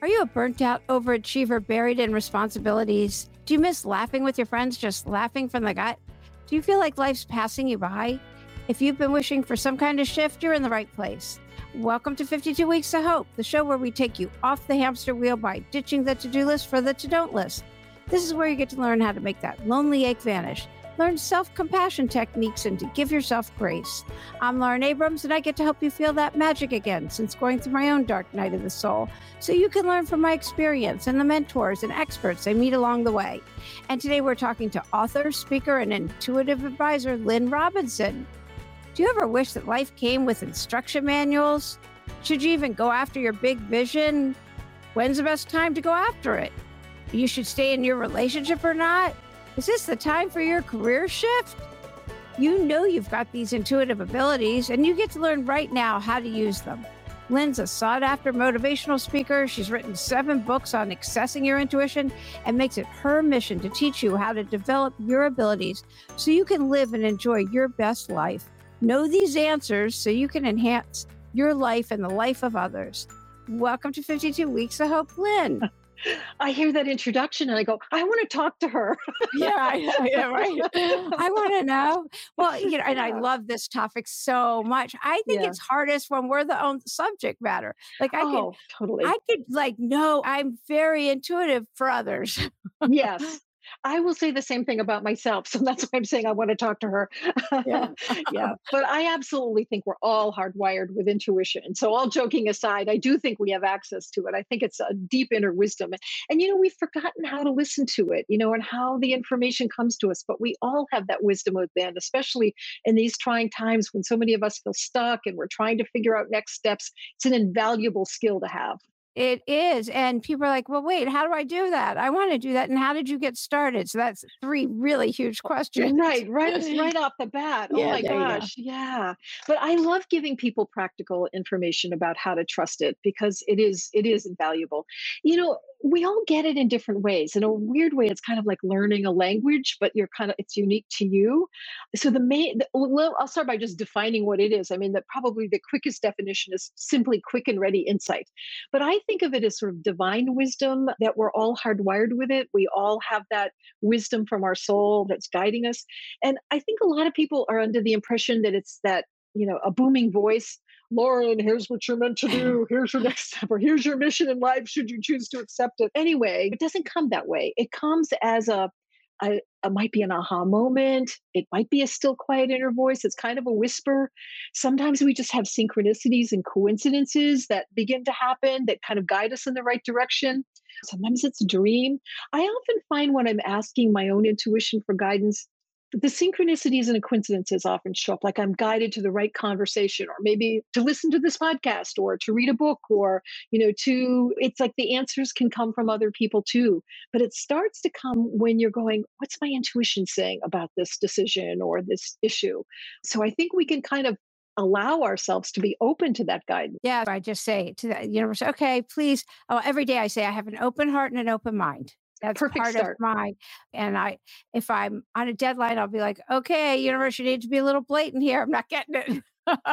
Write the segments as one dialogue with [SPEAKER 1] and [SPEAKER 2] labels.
[SPEAKER 1] Are you a burnt out overachiever buried in responsibilities? Do you miss laughing with your friends, just laughing from the gut? Do you feel like life's passing you by? If you've been wishing for some kind of shift, you're in the right place. Welcome to 52 Weeks of Hope, the show where we take you off the hamster wheel by ditching the to-do list for the to-don't list. This is where you get to learn how to make that lonely ache vanish, learn self-compassion techniques, and to give yourself grace. I'm Lauren Abrams, and I get to help you feel that magic again since going through my own dark night of the soul, so you can learn from my experience and the mentors and experts I meet along the way. And today we're talking to author, speaker, and intuitive advisor Lynn Robinson. Do you ever wish that life came with instruction manuals? Should you even go after your big vision? When's the best time to go after it? You should stay in your relationship or not? Is this the time for your career shift? You know you've got these intuitive abilities, and you get to learn right now how to use them. Lynn's a sought-after motivational speaker. She's written 7 books on accessing your intuition and makes it her mission to teach you how to develop your abilities so you can live and enjoy your best life. Know these answers so you can enhance your life and the life of others. Welcome to 52 Weeks of Hope, Lynn.
[SPEAKER 2] I hear that introduction and I go, I want to talk to her.
[SPEAKER 1] Yeah, right. I want to know. Well, and I love this topic so much. I think it's hardest when we're the own subject matter. Like
[SPEAKER 2] Totally.
[SPEAKER 1] I could no, I'm very intuitive for others.
[SPEAKER 2] Yes. I will say the same thing about myself. So that's why I'm saying I want to talk to her.
[SPEAKER 1] Yeah.
[SPEAKER 2] Yeah. But I absolutely think we're all hardwired with intuition. So, all joking aside, I do think we have access to it. I think it's a deep inner wisdom. And, we've forgotten how to listen to it, and how the information comes to us. But we all have that wisdom within, especially in these trying times when so many of us feel stuck and we're trying to figure out next steps. It's an invaluable skill to have.
[SPEAKER 1] It is. And people are like, well, wait, how do I do that? I want to do that. And how did you get started? So that's 3 really huge questions.
[SPEAKER 2] Right off the bat. Oh my gosh. Yeah. But I love giving people practical information about how to trust it because it is invaluable. We all get it in different ways. In a weird way, it's kind of like learning a language, but it's unique to you. So I'll start by just defining what it is. I mean, probably the quickest definition is simply quick and ready insight. But I think of it as sort of divine wisdom, that we're all hardwired with it. We all have that wisdom from our soul that's guiding us. And I think a lot of people are under the impression that it's that, a booming voice. Lauren, here's what you're meant to do. Here's your next step, or here's your mission in life, should you choose to accept it. Anyway, it doesn't come that way. It comes as it might be an aha moment. It might be a still quiet inner voice. It's kind of a whisper. Sometimes we just have synchronicities and coincidences that begin to happen that kind of guide us in the right direction. Sometimes it's a dream. I often find when I'm asking my own intuition for guidance, the synchronicities and coincidences often show up, like I'm guided to the right conversation, or maybe to listen to this podcast, or to read a book, or, it's like the answers can come from other people too. But it starts to come when you're going, what's my intuition saying about this decision or this issue? So I think we can kind of allow ourselves to be open to that guidance.
[SPEAKER 1] Yeah. I just say to the universe, okay, please. Oh, every day I say I have an open heart and an open mind. That's
[SPEAKER 2] Perfect
[SPEAKER 1] part
[SPEAKER 2] start.
[SPEAKER 1] of mine. And if I'm on a deadline, I'll be like, okay, universe, you need to be a little blatant here. I'm not getting it.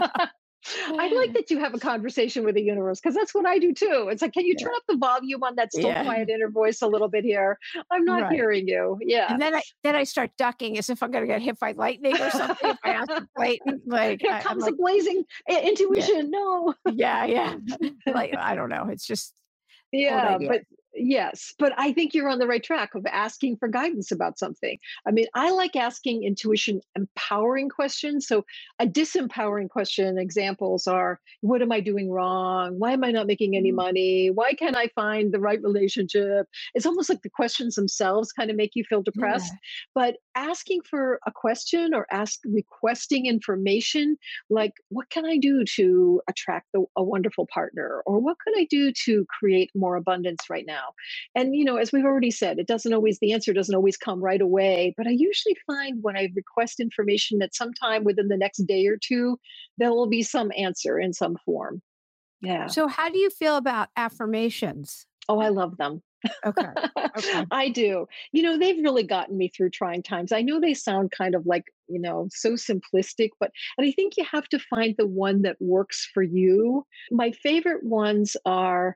[SPEAKER 2] I like that you have a conversation with the universe, because that's what I do too. It's like, can you turn up the volume on that still quiet inner voice a little bit here? I'm not hearing you. Yeah.
[SPEAKER 1] And then I start ducking as if I'm going to get hit by lightning or something. If I ask for blatant, like
[SPEAKER 2] here comes a blazing intuition.
[SPEAKER 1] Yeah.
[SPEAKER 2] No.
[SPEAKER 1] Yeah. Like, I don't know. It's just.
[SPEAKER 2] Yeah, but yes, but I think you're on the right track of asking for guidance about something. I mean, I like asking intuition empowering questions. So a disempowering question examples are, what am I doing wrong? Why am I not making any money? Why can't I find the right relationship? It's almost like the questions themselves kind of make you feel depressed.
[SPEAKER 1] Yeah.
[SPEAKER 2] But asking for a question or requesting information, like, what can I do to attract a wonderful partner? Or what could I do to create more abundance right now? And, as we've already said, the answer doesn't always come right away. But I usually find when I request information that sometime within the next day or two, there will be some answer in some form. Yeah.
[SPEAKER 1] So how do you feel about affirmations?
[SPEAKER 2] Oh, I love them.
[SPEAKER 1] Okay.
[SPEAKER 2] I do. They've really gotten me through trying times. I know they sound kind of like, so simplistic, and I think you have to find the one that works for you. My favorite ones are,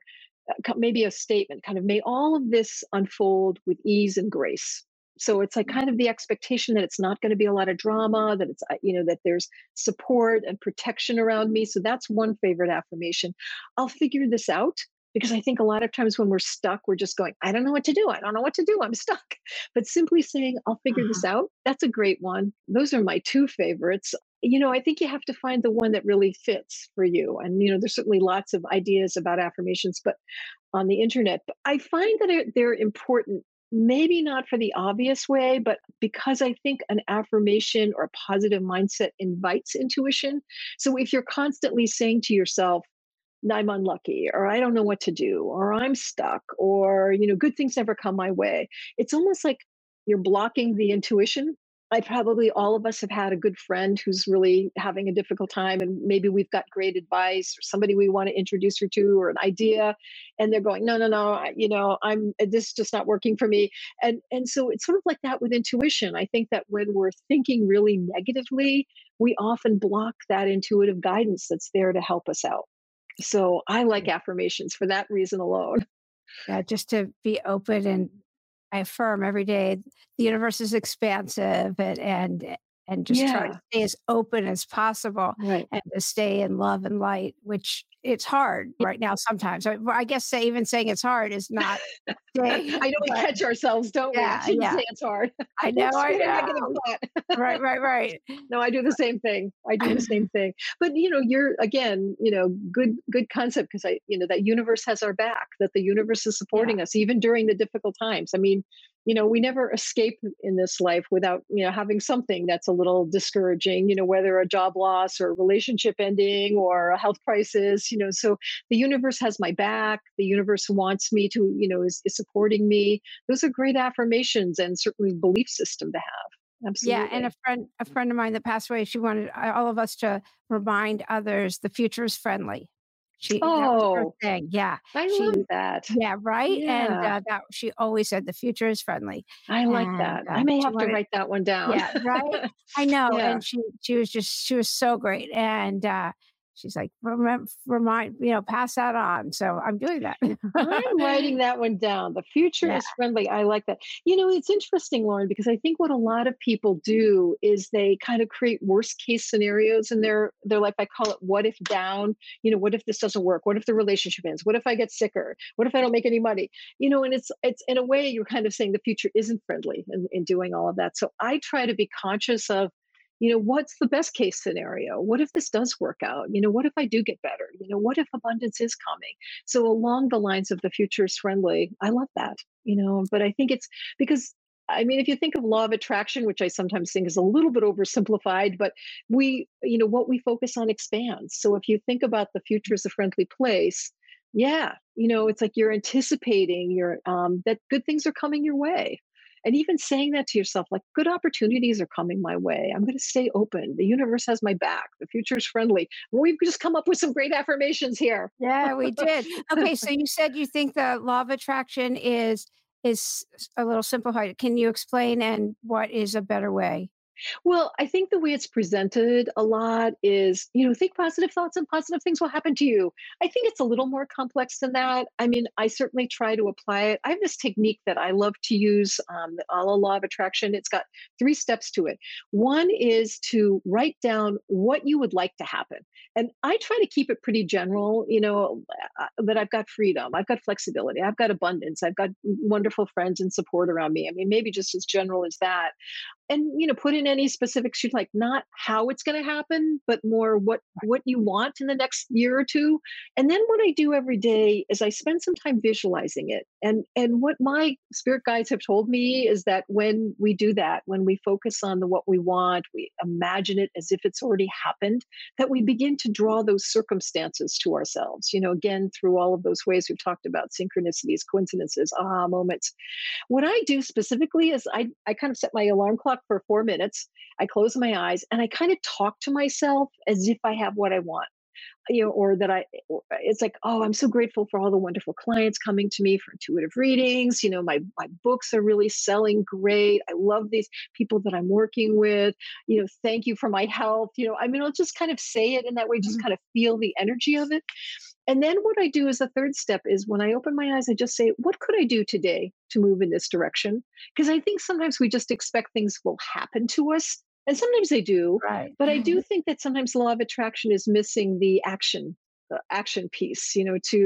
[SPEAKER 2] maybe a statement, kind of, may all of this unfold with ease and grace. So it's like kind of the expectation that it's not going to be a lot of drama, that it's, that there's support and protection around me. So that's one favorite affirmation. I'll figure this out, because I think a lot of times when we're stuck, we're just going, I don't know what to do. I don't know what to do. I'm stuck. But simply saying, I'll figure this
[SPEAKER 1] Uh-huh.
[SPEAKER 2] out, that's a great one. Those are my two favorites. I think you have to find the one that really fits for you. And, there's certainly lots of ideas about affirmations, but on the internet. But I find that they're important, maybe not for the obvious way, but because I think an affirmation or a positive mindset invites intuition. So if you're constantly saying to yourself, I'm unlucky, or I don't know what to do, or I'm stuck, or, good things never come my way, it's almost like you're blocking the intuition. I probably, all of us have had a good friend who's really having a difficult time, and maybe we've got great advice or somebody we want to introduce her to, or an idea, and they're going, no, no, no, I'm this is just not working for me. And so it's sort of like that with intuition. I think that when we're thinking really negatively, we often block that intuitive guidance that's there to help us out. So I like affirmations for that reason alone.
[SPEAKER 1] Yeah, just to be open, and I affirm every day the universe is expansive, and just try to
[SPEAKER 2] Yeah,
[SPEAKER 1] stay as open as possible
[SPEAKER 2] right.
[SPEAKER 1] and to stay in love and light, which it's hard
[SPEAKER 2] Yeah.
[SPEAKER 1] right now sometimes. I guess even saying it's hard is not saying,
[SPEAKER 2] I know we
[SPEAKER 1] but
[SPEAKER 2] catch ourselves, don't we? I
[SPEAKER 1] yeah,
[SPEAKER 2] shouldn't
[SPEAKER 1] yeah.
[SPEAKER 2] say it's hard.
[SPEAKER 1] I
[SPEAKER 2] Spit a negative
[SPEAKER 1] know.
[SPEAKER 2] thought.
[SPEAKER 1] Right, right, right.
[SPEAKER 2] No, I do the same thing. I do the same thing. But you're, again, good concept, because that universe has our back, that the universe is
[SPEAKER 1] Yeah.
[SPEAKER 2] supporting us even during the difficult times. I mean, we never escape in this life without, having something that's a little discouraging, whether a job loss or a relationship ending or a health crisis, so the universe has my back. The universe wants me to, is supporting me. Those are great affirmations, and certainly belief system to have.
[SPEAKER 1] Yeah, and
[SPEAKER 2] Absolutely.
[SPEAKER 1] a friend of mine that passed away, she wanted all of us to remind others the future is friendly. That was her
[SPEAKER 2] Oh,
[SPEAKER 1] thing. Yeah,
[SPEAKER 2] I love
[SPEAKER 1] she
[SPEAKER 2] that.
[SPEAKER 1] yeah, right. And
[SPEAKER 2] Yeah,
[SPEAKER 1] that she always said the future is friendly,
[SPEAKER 2] I like
[SPEAKER 1] and
[SPEAKER 2] that. I may
[SPEAKER 1] she
[SPEAKER 2] have to
[SPEAKER 1] wanted.
[SPEAKER 2] write that one down.
[SPEAKER 1] Yeah, right. I know,
[SPEAKER 2] Yeah,
[SPEAKER 1] and she was so great, and she's like, remind, pass that on. So I'm doing that.
[SPEAKER 2] I'm writing that one down. The future
[SPEAKER 1] Yeah,
[SPEAKER 2] is friendly. I like that. It's interesting, Lauren, because I think what a lot of people do is they kind of create worst case scenarios in their life. I call it what if down. What if this doesn't work? What if the relationship ends? What if I get sicker? What if I don't make any money? And it's in a way you're kind of saying the future isn't friendly in doing all of that. So I try to be conscious of, what's the best case scenario? What if this does work out? What if I do get better? What if abundance is coming? So along the lines of the future is friendly, I love that, but I think it's because, I mean, if you think of law of attraction, which I sometimes think is a little bit oversimplified, but what we focus on expands. So if you think about the future as a friendly place, yeah, it's like you're anticipating that good things are coming your way. And even saying that to yourself, like, good opportunities are coming my way. I'm going to stay open. The universe has my back. The future is friendly. We've just come up with some great affirmations
[SPEAKER 1] yeah, we did. Okay, so you said you think the law of attraction is a little simplified. Can you explain, and what is a better way?
[SPEAKER 2] Well, I think the way it's presented a lot is, think positive thoughts and positive things will happen to you. I think it's a little more complex than that. I mean, I certainly try to apply it. I have this technique that I love to use, the Ala Law of Attraction. It's got 3 steps to it. One is to write down what you would like to happen. And I try to keep it pretty general, that I've got freedom, I've got flexibility, I've got abundance, I've got wonderful friends and support around me. I mean, maybe just as general as that, and put in any specifics you'd like, not how it's going to happen, but more what you want in the next year or two. And then what I do every day is I spend some time visualizing it. And what my spirit guides have told me is that when we do that, when we focus on the what we want, we imagine it as if it's already happened, that we begin to draw those circumstances to ourselves, again, through all of those ways we've talked about: synchronicities, coincidences, aha moments. What I do specifically is I kind of set my alarm clock for 4 minutes. I close my eyes and I kind of talk to myself as if I have what I want, or that it's like, oh, I'm so grateful for all the wonderful clients coming to me for intuitive readings. My books are really selling great. I love these people that I'm working with. Thank you for my health. I mean, I'll just kind of say it in that way, just
[SPEAKER 1] Mhm.
[SPEAKER 2] kind of feel the energy of it. And then what I do as a third step is when I open my eyes, I just say, what could I do today to move in this direction? Because I think sometimes we just expect things will happen to us. And sometimes they do.
[SPEAKER 1] Right.
[SPEAKER 2] But I do think that sometimes the law of attraction is missing the action piece,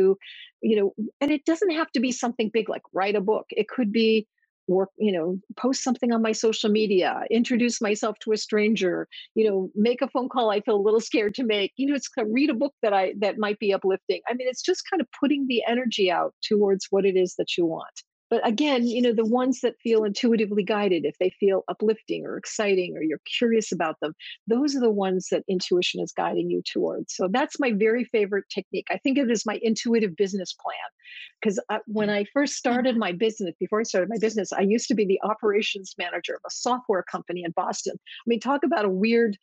[SPEAKER 2] and it doesn't have to be something big like write a book. It could be work, post something on my social media, introduce myself to a stranger, make a phone call I feel a little scared to make. It's read a book that might be uplifting. I mean, it's just kind of putting the energy out towards what it is that you want. But again, the ones that feel intuitively guided, if they feel uplifting or exciting or you're curious about them, those are the ones that intuition is guiding you towards. So that's my very favorite technique. I think it is my intuitive business plan. Because when I first started my business, before I started my business, I used to be the operations manager of a software company in Boston. I mean, talk about a weird,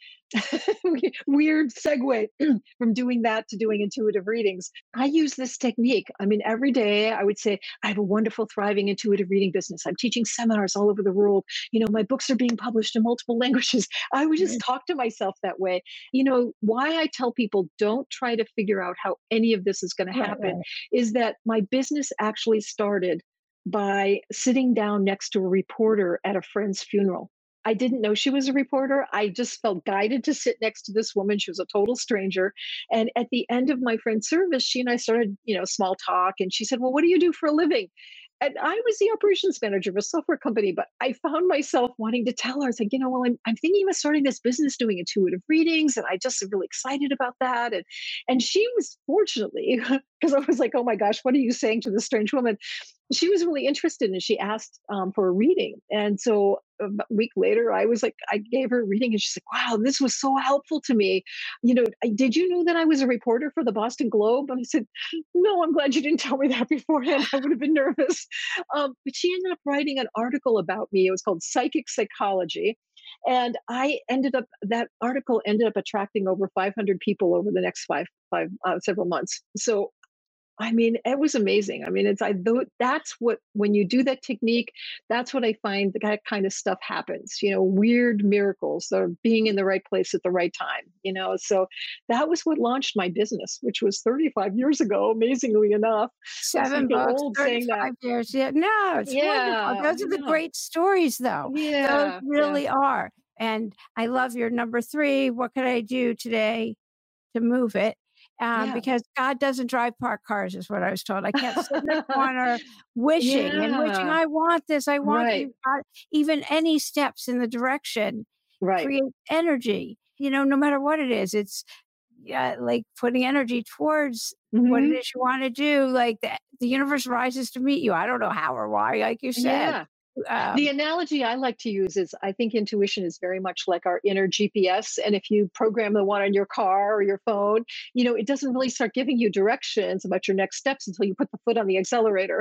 [SPEAKER 2] weird segue from doing that to doing intuitive readings. I use this technique. I mean, every day I would say, I have a wonderful, thriving intuitive reading business. I'm teaching seminars all over the world. My books are being published in multiple languages. I would just talk to myself that way. Why I tell people don't try to figure out how any of this is going to happen is that my business actually started by sitting down next to a reporter at a friend's funeral. I didn't know she was a reporter. I just felt guided to sit next to this woman. She was a total stranger. And at the end of my friend's service, she and I started, small talk. And she said, well, what do you do for a living? And I was the operations manager of a software company, but I found myself wanting to tell her, I was like, well, I'm thinking about starting this business doing intuitive readings. And I just am really excited about that. And she was fortunately, because I was like, oh my gosh, what are you saying to this strange woman? She was really interested and she asked for a reading. And so a week later, I gave her a reading and she's like, wow, this was so helpful to me. Did you know that I was a reporter for the Boston Globe? And I said, no, I'm glad you didn't tell me that beforehand. I would have been nervous. But she ended up writing an article about me. It was called Psychic Psychology. And that article ended up attracting over 500 people over the next several months. So I mean, it was amazing. I mean, that's what, when you do that technique, that's what I find that kind of stuff happens, weird miracles or being in the right place at the right time. So that was what launched my business, which was 35 years ago, amazingly enough.
[SPEAKER 1] Seven books,
[SPEAKER 2] old saying that.
[SPEAKER 1] 35 years. Yeah, no, it's wonderful. Those are the great stories, though. Those really are. And I love your number 3. What could I do today to move it? Because God doesn't drive parked cars, is what I was told. I can't sit in the corner wishing, I want this, I want
[SPEAKER 2] Right.
[SPEAKER 1] even any steps in the direction
[SPEAKER 2] Right.
[SPEAKER 1] create energy, no matter what it is. It's like putting energy towards what it is you want to do. Like the universe rises to meet you. I don't know how or why, like you said.
[SPEAKER 2] The analogy I like to use is I think intuition is very much like our inner GPS. And if you program the one on your car or your phone, it doesn't really start giving you directions about your next steps until you put the foot on the accelerator.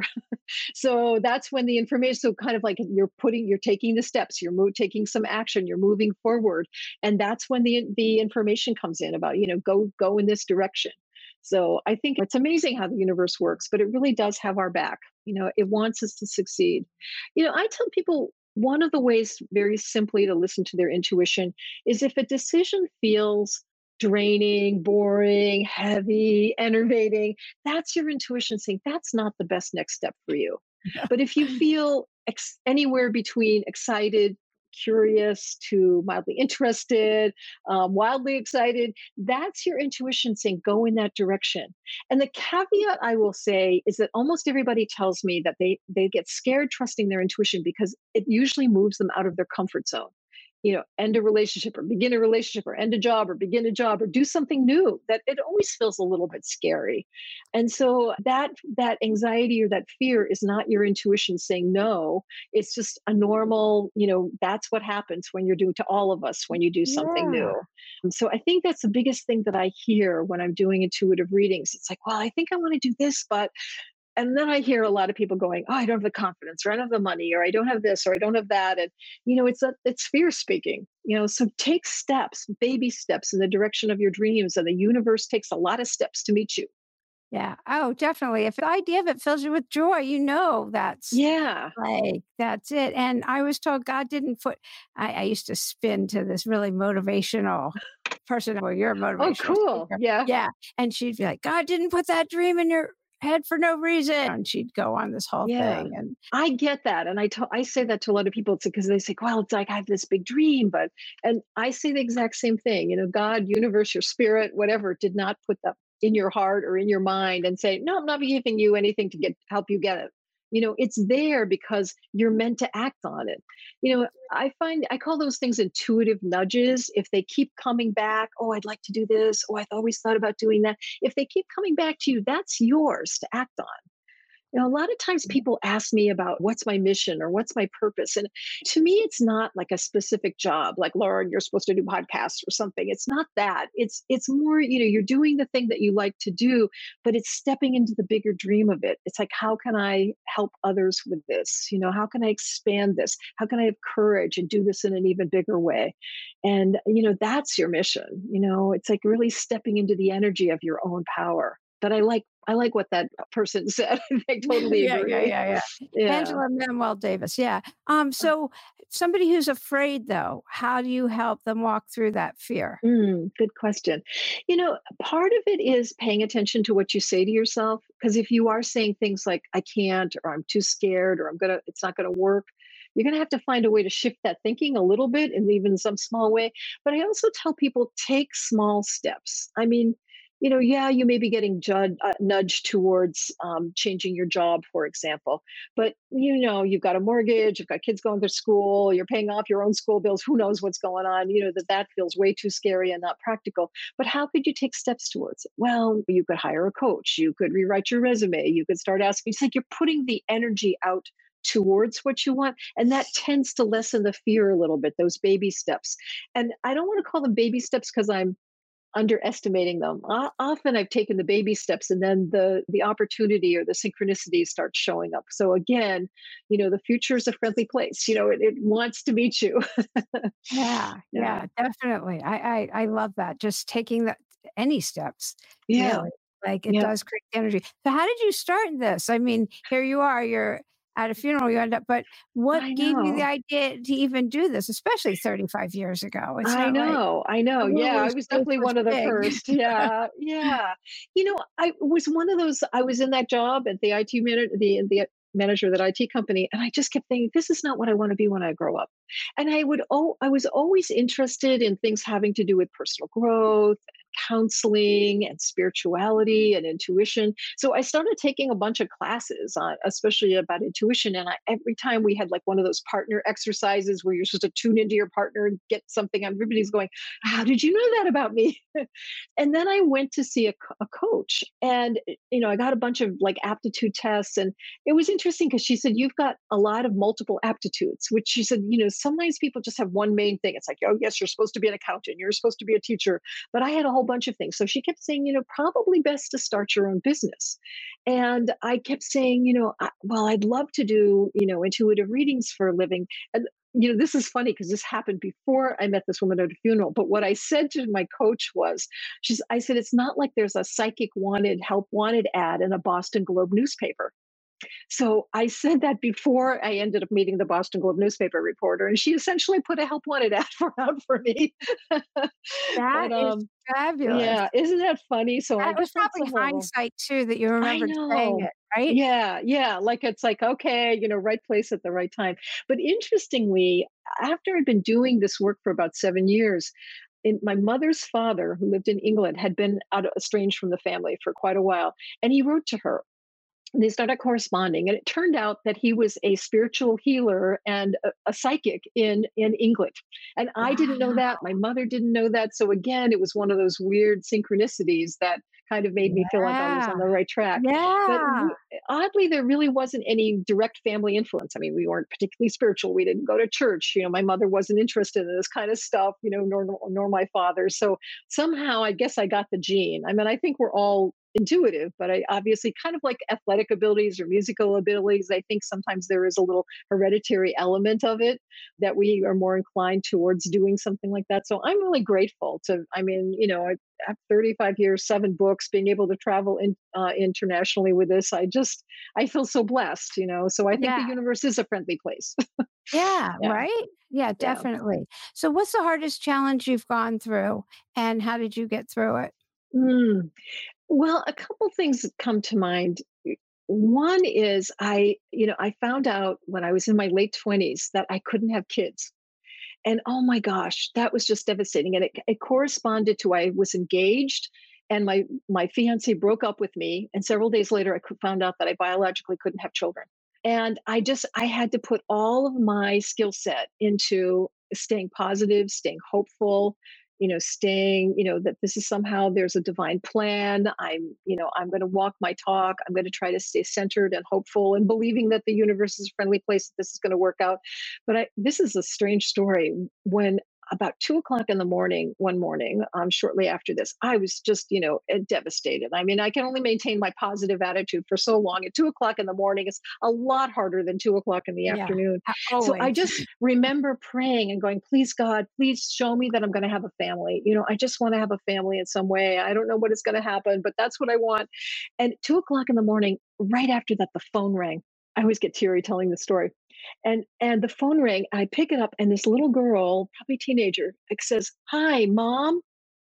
[SPEAKER 2] So that's when the information, so kind of like you're taking the steps, you're taking some action, you're moving forward. And that's when the information comes in about, go in this direction. So I think it's amazing how the universe works, but it really does have our back. It wants us to succeed. I tell people one of the ways very simply to listen to their intuition is if a decision feels draining, boring, heavy, enervating, that's your intuition saying that's not the best next step for you. But if you feel anywhere between excited, curious to mildly interested, wildly excited, that's your intuition saying go in that direction. And the caveat I will say is that almost everybody tells me that they get scared trusting their intuition because it usually moves them out of their comfort zone. End a relationship or begin a relationship or end a job or begin a job or do something new, that it always feels a little bit scary. And so that anxiety or that fear is not your intuition saying no. It's just a normal, that's what happens when you're doing, to all of us, when you do something new. And so I think that's the biggest thing that I hear when I'm doing intuitive readings. It's like, well, I think I want to do this, but and then I hear a lot of people going, oh, I don't have the confidence, or I don't have the money, or I don't have this, or I don't have that. And, it's fear speaking, so take steps, baby steps in the direction of your dreams. And the universe takes a lot of steps to meet you.
[SPEAKER 1] Yeah. Oh, definitely. If the idea of it fills you with joy, that's that's it. And I was told God didn't put, I used to spin to this really motivational person. Well, you're a
[SPEAKER 2] Oh,
[SPEAKER 1] motivational
[SPEAKER 2] cool.
[SPEAKER 1] speaker.
[SPEAKER 2] Yeah.
[SPEAKER 1] Yeah. And she'd be like, God didn't put that dream in your head for no reason. And she'd go on this whole
[SPEAKER 2] Yeah.
[SPEAKER 1] thing. And
[SPEAKER 2] I get that. And I say that to a lot of people because they say, well, it's like I have this big dream, and I say the exact same thing. God, universe, your spirit, whatever, did not put that in your heart or in your mind and say, no, I'm not giving you anything to help you get it. It's there because you're meant to act on it. I call those things intuitive nudges. If they keep coming back, oh, I'd like to do this. Oh, I've always thought about doing that. If they keep coming back to you, that's yours to act on. A lot of times people ask me about what's my mission or what's my purpose. And to me, it's not like a specific job, like Lauren, you're supposed to do podcasts or something. It's not that. It's more, you're doing the thing that you like to do, but it's stepping into the bigger dream of it. It's like, how can I help others with this? How can I expand this? How can I have courage and do this in an even bigger way? And, that's your mission. It's like really stepping into the energy of your own power. But I like what that person said. I totally
[SPEAKER 1] yeah, yeah,
[SPEAKER 2] agree.
[SPEAKER 1] yeah, yeah.
[SPEAKER 2] Yeah.
[SPEAKER 1] Angela Manuel Davis. Yeah. So somebody who's afraid though, how do you help them walk through that fear?
[SPEAKER 2] Good question. Part of it is paying attention to what you say to yourself. Because if you are saying things like, I can't, or I'm too scared, or it's not gonna work, you're gonna have to find a way to shift that thinking a little bit and even some small way. But I also tell people take small steps. I mean, yeah, you may be getting nudged towards changing your job, for example. But you've got a mortgage, you've got kids going to school, you're paying off your own school bills. Who knows what's going on? That feels way too scary and not practical. But how could you take steps towards it? Well, you could hire a coach. You could rewrite your resume. You could start asking. It's like you're putting the energy out towards what you want, and that tends to lessen the fear a little bit. Those baby steps, and I don't want to call them baby steps because I'm underestimating them. Often I've taken the baby steps and then the opportunity or the synchronicity starts showing up. So again, the future is a friendly place. It wants to meet you.
[SPEAKER 1] Yeah,
[SPEAKER 2] Yeah.
[SPEAKER 1] yeah, definitely. I love that. Just taking that any steps,
[SPEAKER 2] Yeah.
[SPEAKER 1] really. Like it
[SPEAKER 2] Yeah.
[SPEAKER 1] does create the energy. So how did you start this? I mean, here you are, you're at a funeral, you end up, but what
[SPEAKER 2] I
[SPEAKER 1] gave you the
[SPEAKER 2] know.
[SPEAKER 1] idea to even do this, especially 35 years ago? It's
[SPEAKER 2] I
[SPEAKER 1] not like
[SPEAKER 2] know. I know.
[SPEAKER 1] the
[SPEAKER 2] Yeah,
[SPEAKER 1] woo-woo
[SPEAKER 2] I was
[SPEAKER 1] space
[SPEAKER 2] definitely
[SPEAKER 1] was
[SPEAKER 2] one of the
[SPEAKER 1] big.
[SPEAKER 2] first. Yeah. Yeah. I was one of those. I was in that job at the IT manager, the manager of that IT company, and I just kept thinking, this is not what I want to be when I grow up. And I was always interested in things having to do with personal growth, counseling, and spirituality and intuition. So I started taking a bunch of classes, especially about intuition. And every time we had like one of those partner exercises where you're supposed to tune into your partner and get something, everybody's going, how did you know that about me? And then I went to see a coach, and I got a bunch of like aptitude tests, and it was interesting because she said you've got a lot of multiple aptitudes, which she said, sometimes people just have one main thing. It's like, oh yes, you're supposed to be an accountant, you're supposed to be a teacher, but I had a whole bunch of things. So she kept saying, probably best to start your own business. And I kept saying, well, I'd love to do intuitive readings for a living. And this is funny because this happened before I met this woman at a funeral. But what I said to my coach was, I said, it's not like there's a psychic help wanted ad in a Boston Globe newspaper. So I said that before I ended up meeting the Boston Globe newspaper reporter, and she essentially put a help wanted ad out for me.
[SPEAKER 1] That
[SPEAKER 2] But
[SPEAKER 1] is fabulous.
[SPEAKER 2] yeah, isn't that funny? So I
[SPEAKER 1] That
[SPEAKER 2] guess
[SPEAKER 1] was
[SPEAKER 2] on some
[SPEAKER 1] probably
[SPEAKER 2] level,
[SPEAKER 1] hindsight too that you
[SPEAKER 2] I
[SPEAKER 1] remembered saying
[SPEAKER 2] know.
[SPEAKER 1] it, right?
[SPEAKER 2] Yeah, yeah. Like it's like, okay, right place at the right time. But interestingly, after I'd been doing this work for about 7 years, my mother's father, who lived in England, had been estranged from the family for quite a while. And he wrote to her. They started corresponding, and it turned out that he was a spiritual healer and a psychic in England. And I didn't know
[SPEAKER 1] Wow.
[SPEAKER 2] that. My mother didn't know that. So again, it was one of those weird synchronicities that kind of made me feel like I was
[SPEAKER 1] Yeah.
[SPEAKER 2] on the right track. But
[SPEAKER 1] Yeah.
[SPEAKER 2] oddly, there really wasn't any direct family influence. I mean, we weren't particularly spiritual. We didn't go to church. My mother wasn't interested in this kind of stuff. Nor my father. So somehow, I guess I got the gene. I mean, I think we're all intuitive, but I obviously kind of like athletic abilities or musical abilities. I think sometimes there is a little hereditary element of it that we are more inclined towards doing something like that. So I'm really grateful to, I mean, I've 35 years, 7 books, being able to travel internationally with this. I feel so blessed, So I think the
[SPEAKER 1] Yeah.
[SPEAKER 2] universe is a friendly place.
[SPEAKER 1] Yeah,
[SPEAKER 2] Yeah.
[SPEAKER 1] right? Yeah,
[SPEAKER 2] Yeah.
[SPEAKER 1] definitely. So what's the hardest challenge you've gone through, and how did you get through it?
[SPEAKER 2] Mm. Well, a couple things that come to mind. One is I found out when I was in my late 20s that I couldn't have kids. And oh my gosh, that was just devastating. And it corresponded to I was engaged and my fiance broke up with me. And several days later, found out that I biologically couldn't have children. And I had to put all of my skill set into staying positive, staying hopeful, staying, that this is somehow there's a divine plan. I'm going to walk my talk. I'm going to try to stay centered and hopeful and believing that the universe is a friendly place, that this is going to work out. But this is a strange story. When about 2 o'clock in the morning, one morning, shortly after this, I was just, devastated. I mean, I can only maintain my positive attitude for so long. At 2 o'clock in the morning, it's a lot harder than 2 o'clock in the
[SPEAKER 1] Yeah,
[SPEAKER 2] afternoon. So I
[SPEAKER 1] always.
[SPEAKER 2] just remember praying and going, please, God, please show me that I'm going to have a family. I just want to have a family in some way. I don't know what is going to happen, but that's what I want. And 2 o'clock in the morning, right after that, the phone rang. I always get teary telling the story. And the phone rang. I pick it up, and this little girl, probably teenager, like says, "Hi, mom."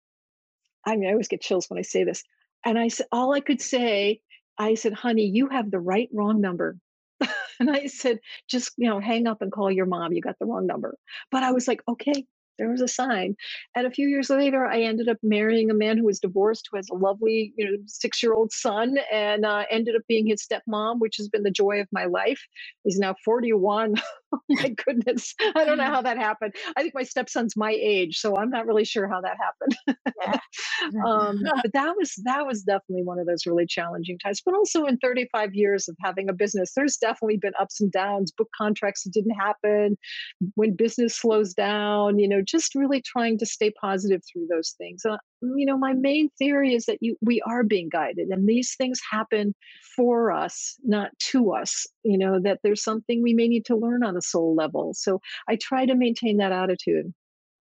[SPEAKER 2] I mean, I always get chills when I say this. And I said, all I could say, I said, "Honey, you have the wrong number." And I said, "Just, hang up and call your mom. You got the wrong number." But I was like, okay, there was a sign. And a few years later, I ended up marrying a man who was divorced, who has a lovely, 6-year-old son, and ended up being his stepmom, which has been the joy of my life. He's now 41. Oh my goodness. I don't know how that happened. I think my stepson's my age, so I'm not really sure how that happened.
[SPEAKER 1] Yeah.
[SPEAKER 2] But that was definitely one of those really challenging times. But also in 35 years of having a business, there's definitely been ups and downs, book contracts that didn't happen, when business slows down, just really trying to stay positive through those things. My main theory is that we are being guided, and these things happen for us, not to us. That there's something we may need to learn on a soul level. So I try to maintain that attitude.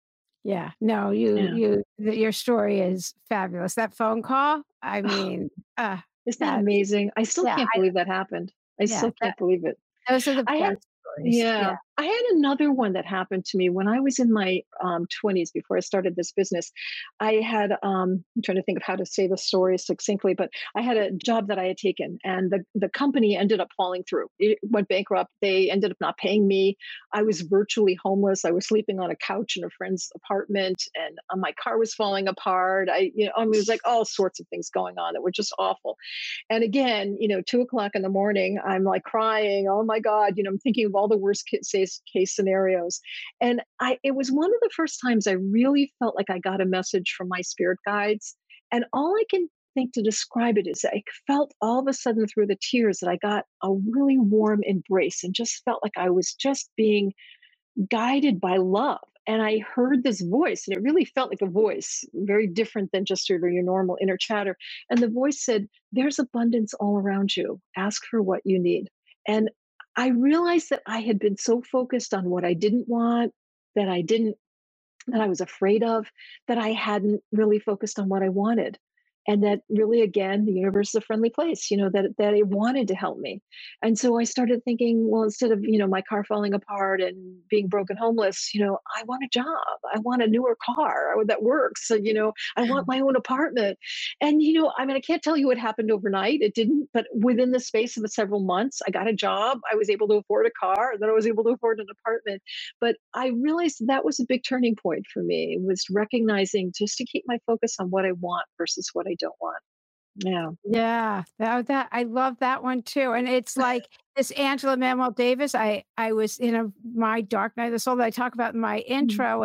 [SPEAKER 1] Yeah. No,
[SPEAKER 2] Yeah.
[SPEAKER 1] your story is fabulous. That phone call, I
[SPEAKER 2] Oh,
[SPEAKER 1] mean,
[SPEAKER 2] isn't that
[SPEAKER 1] that's
[SPEAKER 2] amazing? I still
[SPEAKER 1] yeah,
[SPEAKER 2] can't believe that happened. I
[SPEAKER 1] yeah,
[SPEAKER 2] still can't believe it.
[SPEAKER 1] those are the
[SPEAKER 2] I had
[SPEAKER 1] best stories. Yeah.
[SPEAKER 2] Yeah, I had another one that happened to me when I was in my 20s before I started this business. I had I'm trying to think of how to say the story succinctly, but I had a job that I had taken, and the company ended up falling through. It went bankrupt. They ended up not paying me. I was virtually homeless. I was sleeping on a couch in a friend's apartment, and my car was falling apart. I mean, it was like all sorts of things going on that were just awful. And again, 2 o'clock in the morning, I'm like crying. Oh my God, I'm thinking of all the worst case scenarios. And it was one of the first times I really felt like I got a message from my spirit guides. And all I can think to describe it is I felt all of a sudden through the tears that I got a really warm embrace and just felt like I was just being guided by love. And I heard this voice, and it really felt like a voice, very different than just sort of your normal inner chatter. And the voice said, "There's abundance all around you. Ask for what you need." And I realized that I had been so focused on what I didn't want, that I didn't, that I was afraid of, that I hadn't really focused on what I wanted. And that really, again, the universe is a friendly place, that it wanted to help me. And so I started thinking, well, instead of, my car falling apart and being broken homeless, I want a job. I want a newer car that works. So, I want my own apartment. And, I mean, I can't tell you what happened overnight. It didn't, but within the space of several months, I got a job. I was able to afford a car, and then I was able to afford an apartment. But I realized that was a big turning point for me, was recognizing just to keep my focus on what I want versus what I don't want. Yeah.
[SPEAKER 1] Yeah, that I love that one too, and it's like this Angela Manuel Davis, I was in my Dark Night of the Soul that I talk about in my
[SPEAKER 2] Mhm.
[SPEAKER 1] intro,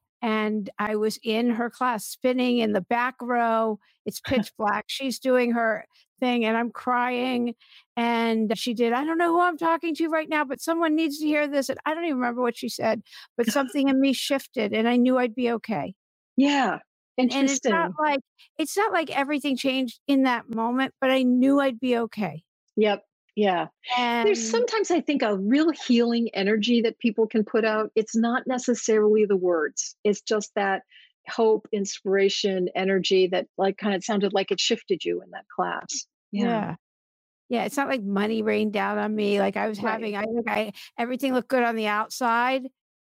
[SPEAKER 1] and I was in her class spinning in the back row. It's pitch black. She's doing her thing, and I'm crying, and she did, "I don't know who I'm talking to right now, but someone needs to hear this," and I don't even remember what she said, but something in me shifted, and I knew I'd be okay.
[SPEAKER 2] Yeah.
[SPEAKER 1] And
[SPEAKER 2] Interesting.
[SPEAKER 1] it's not like everything changed in that moment, but I knew I'd be okay.
[SPEAKER 2] Yep. Yeah. There's
[SPEAKER 1] And
[SPEAKER 2] sometimes I think a real healing energy that people can put out. It's not necessarily the words. It's just that hope, inspiration, energy that like kind of sounded like it shifted you in that class. Yeah.
[SPEAKER 1] Yeah. Yeah, it's not like money rained down on me, like, I was
[SPEAKER 2] Right.
[SPEAKER 1] having I think I everything looked good on the outside,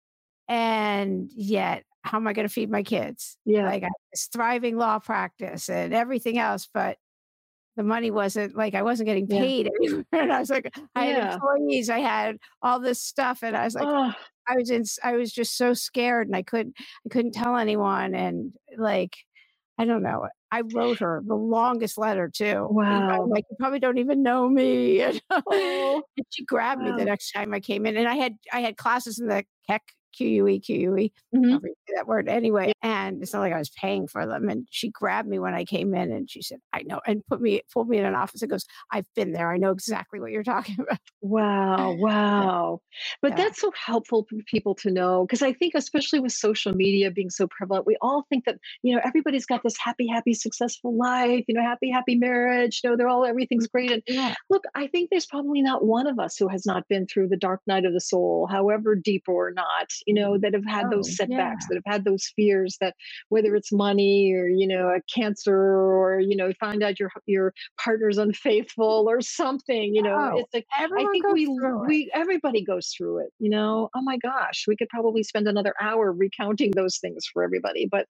[SPEAKER 1] and yet, how am I gonna feed my kids?
[SPEAKER 2] Yeah.
[SPEAKER 1] Like, I had this thriving law practice and everything else, but the money wasn't like, I wasn't getting
[SPEAKER 2] Yeah.
[SPEAKER 1] paid anywhere, and I was like I had
[SPEAKER 2] Yeah.
[SPEAKER 1] employees, I had all this stuff, and I was like
[SPEAKER 2] Oh,
[SPEAKER 1] I was just so scared, and I couldn't tell anyone, and, like, I don't know. I wrote her the longest letter too. I'm
[SPEAKER 2] wow.
[SPEAKER 1] like, "You probably don't even know me."
[SPEAKER 2] Oh,
[SPEAKER 1] And she grabbed me the
[SPEAKER 2] wow.
[SPEAKER 1] next time I came in, and I had classes in the Keck, QUE,
[SPEAKER 2] Hmm.
[SPEAKER 1] however you say that word anyway, and it's not like I was paying for them, and she grabbed me when I came in, and she said, "I know," and pulled me in an office and goes, "I've been there. I know exactly what you're talking about."
[SPEAKER 2] Wow, wow. But
[SPEAKER 1] Yeah.
[SPEAKER 2] that's so helpful for people to know because I think, especially with social media being so prevalent, we all think that, everybody's got this happy, happy, successful life, happy, happy marriage, they're all, everything's great. And
[SPEAKER 1] Yeah.
[SPEAKER 2] look, I think there's probably not one of us who has not been through the dark night of the soul, however deep or not, that have had those
[SPEAKER 1] Oh,
[SPEAKER 2] setbacks,
[SPEAKER 1] yeah.
[SPEAKER 2] that have had those fears that whether it's money or, a cancer or, find out your partner's unfaithful or something,
[SPEAKER 1] Oh,
[SPEAKER 2] it's like, I
[SPEAKER 1] everyone
[SPEAKER 2] think
[SPEAKER 1] goes through it.
[SPEAKER 2] we everybody goes through it, Oh my gosh, we could probably spend another hour recounting those things for everybody. But,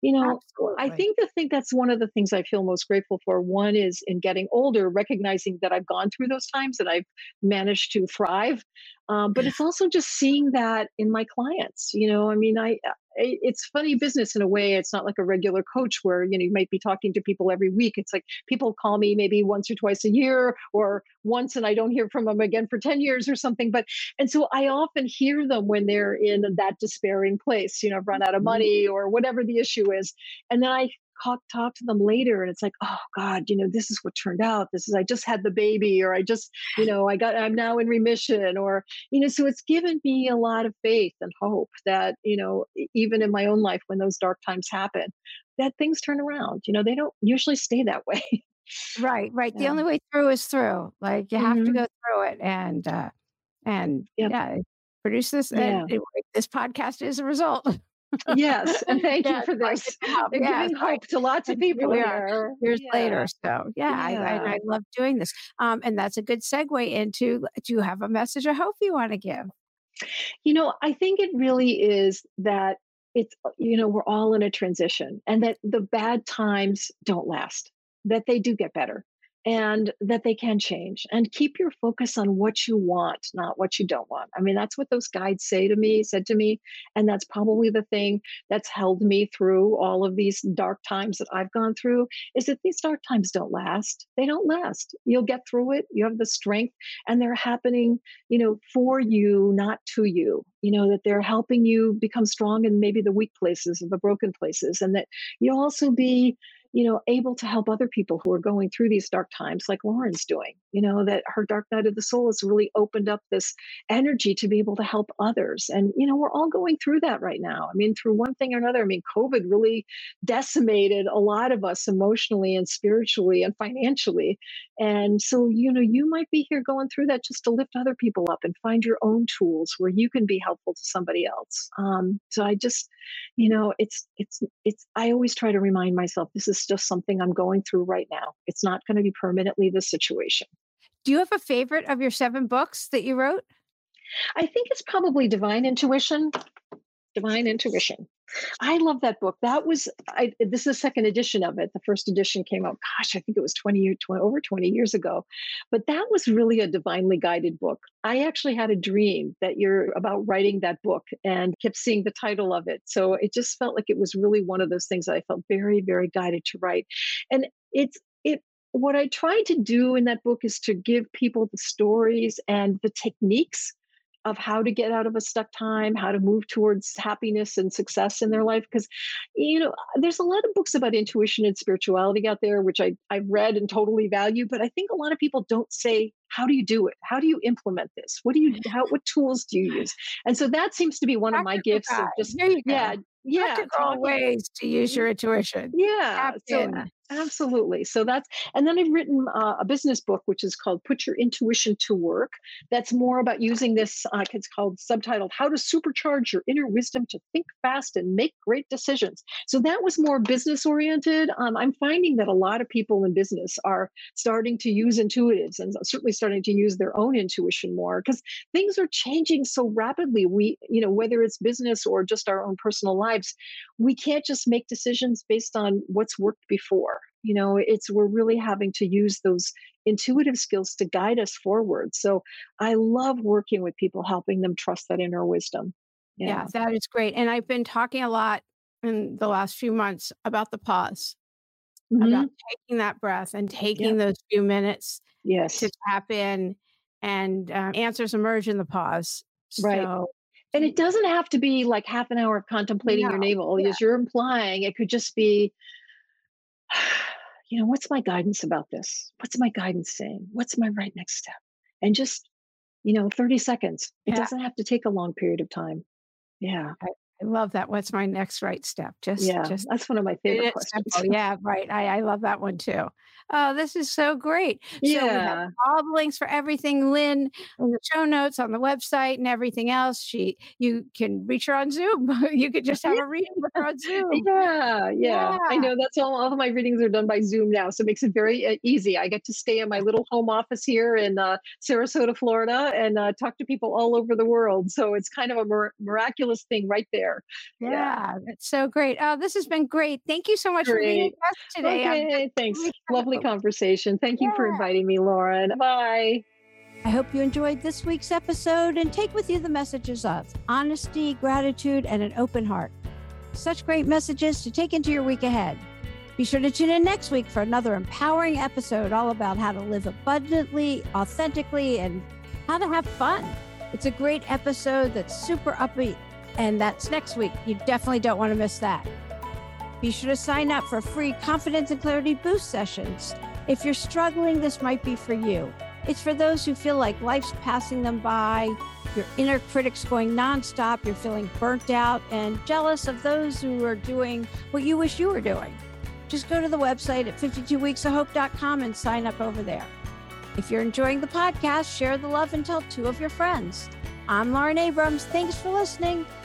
[SPEAKER 2] I
[SPEAKER 1] Absolutely.
[SPEAKER 2] think that's one of the things I feel most grateful for. One is in getting older, recognizing that I've gone through those times, that I've managed to thrive. But it's also just seeing that in my clients. I mean, it's funny business in a way. It's not like a regular coach where you might be talking to people every week. It's like people call me maybe once or twice a year, or once and I don't hear from them again for 10 years or something. But and so I often hear them when they're in that despairing place. I've run out of
[SPEAKER 1] Mhm.
[SPEAKER 2] money or whatever the issue is, and then I talk to them later and it's like, oh god, this is what turned out. This is, I just had the baby, or I just, I'm now in remission, or so it's given me a lot of faith and hope that, even in my own life, when those dark times happen, that things turn around. They don't usually stay that way.
[SPEAKER 1] Right, right. The
[SPEAKER 2] Yeah.
[SPEAKER 1] only way through is through. Like, you have to
[SPEAKER 2] Hmm.
[SPEAKER 1] go through it, and
[SPEAKER 2] Yep.
[SPEAKER 1] yeah, produce this,
[SPEAKER 2] Yeah.
[SPEAKER 1] and this podcast is a result.
[SPEAKER 2] Yes. And thank you
[SPEAKER 1] Yeah,
[SPEAKER 2] for
[SPEAKER 1] so I get
[SPEAKER 2] this.
[SPEAKER 1] to help.
[SPEAKER 2] You're
[SPEAKER 1] Yeah,
[SPEAKER 2] giving
[SPEAKER 1] so
[SPEAKER 2] hope to lots of
[SPEAKER 1] and here
[SPEAKER 2] people
[SPEAKER 1] we are
[SPEAKER 2] here.
[SPEAKER 1] years later.
[SPEAKER 2] Yeah.
[SPEAKER 1] So, yeah,
[SPEAKER 2] Yeah.
[SPEAKER 1] I love doing this. And that's a good segue into, do you have a message of hope you wanna give?
[SPEAKER 2] I think it really is that we're all in a transition and that the bad times don't last, that they do get better and that they can change, and keep your focus on what you want, not what you don't want. I mean, that's what those guides said to me. And that's probably the thing that's held me through all of these dark times that I've gone through, is that these dark times don't last. They don't last. You'll get through it. You have the strength, and they're happening for you, not to you, that they're helping you become strong in maybe the weak places or the broken places. And that you'll also be, able to help other people who are going through these dark times, like Lauren's doing, that her dark night of the soul has really opened up this energy to be able to help others. And, we're all going through that right now. I mean, through one thing or another. I mean, COVID really decimated a lot of us emotionally and spiritually and financially. And so, you might be here going through that just to lift other people up and find your own tools where you can be helpful to somebody else. So I just, I always try to remind myself this is just something I'm going through right now. It's not going to be permanently the situation.
[SPEAKER 1] Do you have a favorite of your 7 books that you wrote?
[SPEAKER 2] I think it's probably Divine Intuition. Divine Intuition. I love that book. This is the second edition of it. The first edition came out, gosh, I think it was 20 years ago. But that was really a divinely guided book. I actually had a dream that you're about writing that book and kept seeing the title of it. So it just felt like it was really one of those things that I felt very, very guided to write. And what I tried to do in that book is to give people the stories and the techniques of how to get out of a stuck time, how to move towards happiness and success in their life. Because, there's a lot of books about intuition and spirituality out there, which I've read and totally value. But I think a lot of people don't say, how do you do it? How do you implement this? What tools do you use? And so that seems to be one of my
[SPEAKER 1] Practical
[SPEAKER 2] gifts of
[SPEAKER 1] guide.
[SPEAKER 2] just,
[SPEAKER 1] There you
[SPEAKER 2] yeah,
[SPEAKER 1] go.
[SPEAKER 2] yeah,
[SPEAKER 1] Practical
[SPEAKER 2] talking.
[SPEAKER 1] ways to use your intuition.
[SPEAKER 2] Yeah.
[SPEAKER 1] Tap
[SPEAKER 2] So
[SPEAKER 1] in.
[SPEAKER 2] Absolutely. So and then I've written a business book, which is called Put Your Intuition to Work. That's more about using this, it's called subtitled How to Supercharge Your Inner Wisdom to Think Fast and Make Great Decisions. So that was more business oriented. I'm finding that a lot of people in business are starting to use intuitives and certainly starting to use their own intuition more because things are changing so rapidly. Whether it's business or just our own personal lives, we can't just make decisions based on what's worked before. We're really having to use those intuitive skills to guide us forward. So I love working with people, helping them trust that inner wisdom.
[SPEAKER 1] Yeah, that is great. And I've been talking a lot in the last few months about the pause, about taking that breath and taking those few minutes to tap in, and answers emerge in the pause.
[SPEAKER 2] Right.
[SPEAKER 1] So,
[SPEAKER 2] and it doesn't have to be like half an hour of contemplating your navel, as you're implying. It could just be, what's my guidance about this? What's my guidance saying? What's my right next step? And just, 30 seconds. It doesn't have to take a long period of time. Yeah.
[SPEAKER 1] I love that. What's my next right step? Just
[SPEAKER 2] that's one of my favorite questions.
[SPEAKER 1] Yeah, right. I love that one too. Oh, this is so great. So we have all the links for everything, Lynn, in the show notes on the website and everything else. You can reach her on Zoom. You could just have a reading with her on Zoom.
[SPEAKER 2] Yeah. I know that's all of my readings are done by Zoom now. So it makes it very easy. I get to stay in my little home office here in Sarasota, Florida, and talk to people all over the world. So it's kind of a miraculous thing right there.
[SPEAKER 1] Yeah, that's so great. Oh, this has been great. Thank you so much for being with us today.
[SPEAKER 2] Okay, thanks. Lovely conversation. Thank you for inviting me, Lauren. Bye.
[SPEAKER 1] I hope you enjoyed this week's episode and take with you the messages of honesty, gratitude, and an open heart. Such great messages to take into your week ahead. Be sure to tune in next week for another empowering episode all about how to live abundantly, authentically, and how to have fun. It's a great episode that's super upbeat. And that's next week. You definitely don't want to miss that. Be sure to sign up for free Confidence and Clarity Boost sessions. If you're struggling, this might be for you. It's for those who feel like life's passing them by, your inner critic's going nonstop, you're feeling burnt out and jealous of those who are doing what you wish you were doing. Just go to the website at 52weeksofhope.com and sign up over there. If you're enjoying the podcast, share the love and tell 2 of your friends. I'm Lauren Abrams. Thanks for listening.